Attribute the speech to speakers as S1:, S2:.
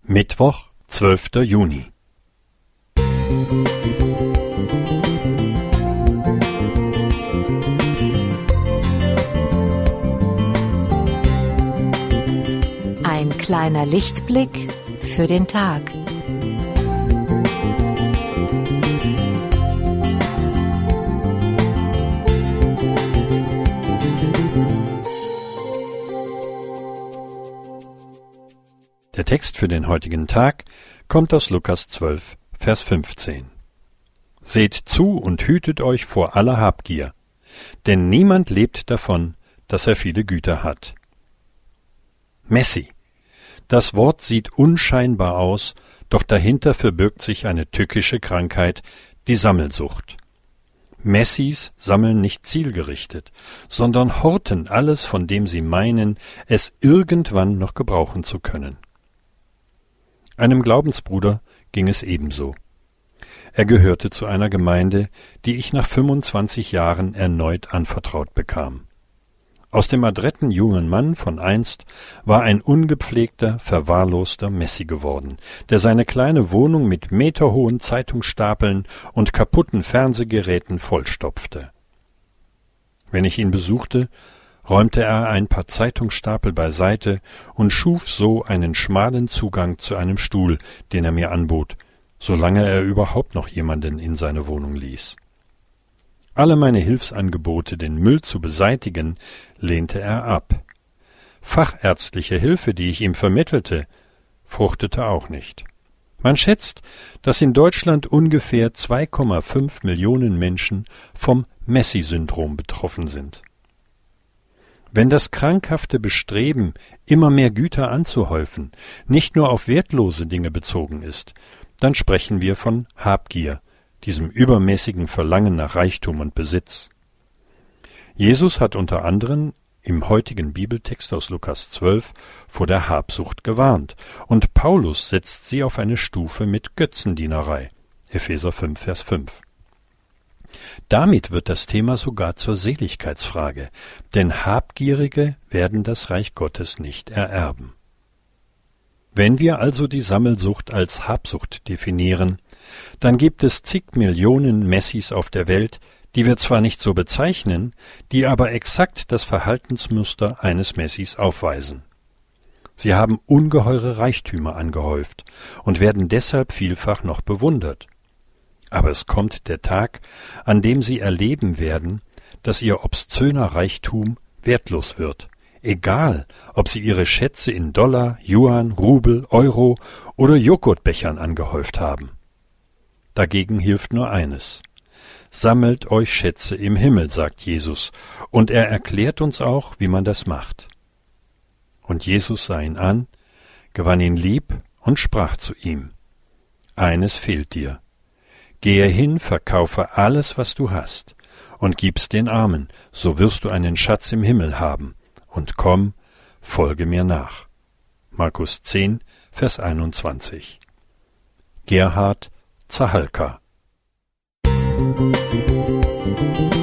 S1: Mittwoch, 12. Juni.
S2: Ein kleiner Lichtblick für den Tag.
S1: Der Text für den heutigen Tag kommt aus Lukas 12, Vers 15. Seht zu und hütet euch vor aller Habgier, denn niemand lebt davon, dass er viele Güter hat. Messi. Das Wort sieht unscheinbar aus, doch dahinter verbirgt sich eine tückische Krankheit, die Sammelsucht. Messis sammeln nicht zielgerichtet, sondern horten alles, von dem sie meinen, es irgendwann noch gebrauchen zu können. Einem Glaubensbruder ging es ebenso. Er gehörte zu einer Gemeinde, die ich nach 25 Jahren erneut anvertraut bekam. Aus dem adretten jungen Mann von einst war ein ungepflegter, verwahrloster Messi geworden, der seine kleine Wohnung mit meterhohen Zeitungsstapeln und kaputten Fernsehgeräten vollstopfte. Wenn ich ihn besuchte, räumte er ein paar Zeitungsstapel beiseite und schuf so einen schmalen Zugang zu einem Stuhl, den er mir anbot, solange er überhaupt noch jemanden in seine Wohnung ließ. Alle meine Hilfsangebote, den Müll zu beseitigen, lehnte er ab. Fachärztliche Hilfe, die ich ihm vermittelte, fruchtete auch nicht. Man schätzt, dass in Deutschland ungefähr 2,5 Millionen Menschen vom Messi-Syndrom betroffen sind. Wenn das krankhafte Bestreben, immer mehr Güter anzuhäufen, nicht nur auf wertlose Dinge bezogen ist, dann sprechen wir von Habgier, diesem übermäßigen Verlangen nach Reichtum und Besitz. Jesus hat unter anderem im heutigen Bibeltext aus Lukas 12 vor der Habsucht gewarnt, und Paulus setzt sie auf eine Stufe mit Götzendienerei, Epheser 5, Vers 5. Damit wird das Thema sogar zur Seligkeitsfrage, denn Habgierige werden das Reich Gottes nicht ererben. Wenn wir also die Sammelsucht als Habsucht definieren, dann gibt es zig Millionen Messis auf der Welt, die wir zwar nicht so bezeichnen, die aber exakt das Verhaltensmuster eines Messis aufweisen. Sie haben ungeheure Reichtümer angehäuft und werden deshalb vielfach noch bewundert. Aber es kommt der Tag, an dem sie erleben werden, dass ihr obszöner Reichtum wertlos wird, egal ob sie ihre Schätze in Dollar, Yuan, Rubel, Euro oder Joghurtbechern angehäuft haben. Dagegen hilft nur eines: Sammelt euch Schätze im Himmel, sagt Jesus, und er erklärt uns auch, wie man das macht. Und Jesus sah ihn an, gewann ihn lieb und sprach zu ihm: Eines fehlt dir. Gehe hin, verkaufe alles, was du hast, und gib's den Armen, so wirst du einen Schatz im Himmel haben, und komm, folge mir nach. Markus 10, Vers 21. Gerhard Zahalka.